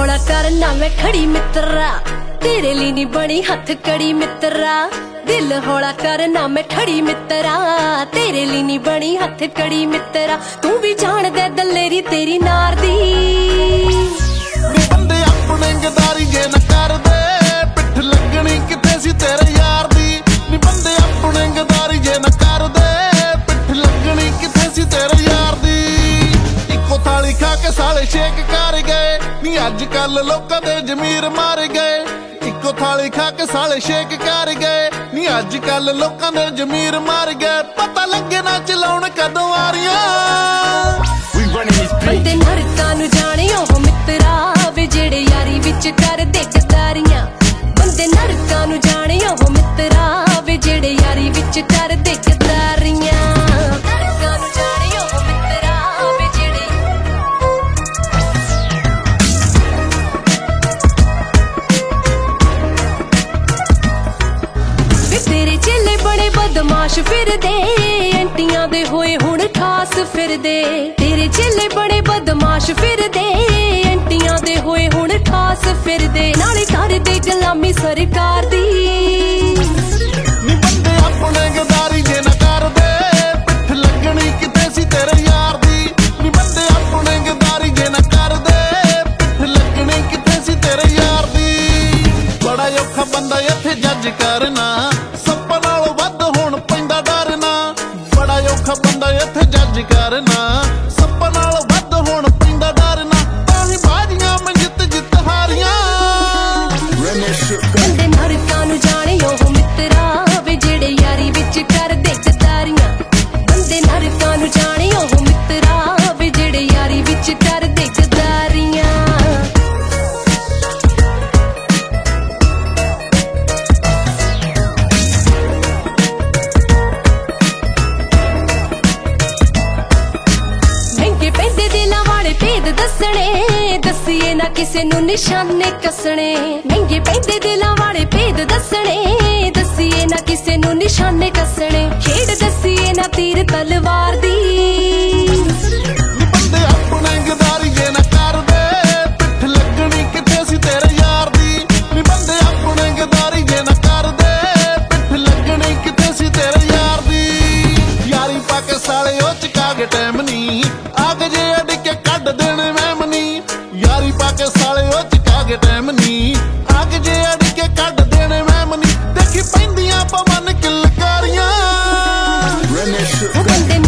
हौला करना मैं खड़ी मित्रा, तेरे लिए नहीं बनी हथ कड़ी मित्रा। दिल हौला करना मैं खड़ी मित्रा, तेरे लिए नहीं बनी हथ कड़ी मित्रा। तू भी जान दे दलेरी तेरी नार दी। बंदे अपने गदारी जे न कर दे, पिठ लगनी किथे सी तेरे यार दी। नी बंदे अपने गदारी जे न कर दे, पिठ लगनी किथे सी तेरे यार दी। इको थाली खा के साले शेक कर गए, नी अज कल लोकां दे जमीर मार गए। इको थाली खा के साले शेक कर गए, नी अज कल लोकां दे जमीर मार गए। पता लगे ना चलाउण कदों वारियां। बंदे नरकां नूं जाने ओह मित्रा, वे जेड़े यारी विच कर दे गदारियां। बंदे नरकां नूं जाने ओह मित्रा, वे जेड़े यारी विच कर दे गदारियां। नरकां नूं जाने ओह मित्रा, वे जेड़े वे तेरे चेले बड़े बदमाश फिरदे, एंटियां दे होए हुण खास फिरदे। तेरे चेले बड़े बदमाश फिरदे, एंटियां दे होए हुण खास फिरदे। नाले करदे गुलामी सरकार दी। नी बंदे अपने गदारी जे न कर दे, पिठ लगनी किथे सी तेरे यार दी। नी बंदे अपने गदारी जे न कर दे, पिठ लगनी किथे सी तेरे यार दी। बड़ा औखा बंदा इत्थे जज करना, सप्पां नालों वध हुण पैंदा डरना। बड़ा औखा बंदा इत्थे जज करना, सप्पां नालों वध हुण पैंदा डरना। ताही बाजियां मैं जित हारियां। बंदे नरकां नूं जाने ओह मित्रा, वे जेड़े यारी विच कर दे गदारियां। बंदे नरकां नूं जाने ओह मित्रा, वे जेड़े यारी विच कर दे गदारियां। महंगे पैंदे दिलां वाले भेद दसणे, दसीए ना किसे नूं निशाने कसणे। महंगे पैंदे दिलां वाले भेद दसणे, दसीए ना किसे नूं निशाने कसणे। खेड दसीए ना तीर तलवार दी। नी बंदे अपने गदारी जे न कर दे, पिठ लगनी किथे सी तेरे यार दी। नी बंदे अपने गदारी जे न कर दे, पिठ लगनी किथे सी तेरे यार दी। यारी पाके साले ओ चका के टैम नी, आग जे अड़ के कढ देने मैमनी। यारी पाके साले ओ चका के टैम नी, आग जे अड़ के कढ देने मैमनी। देखी पैंदियां पवन किलकारियां। बंदे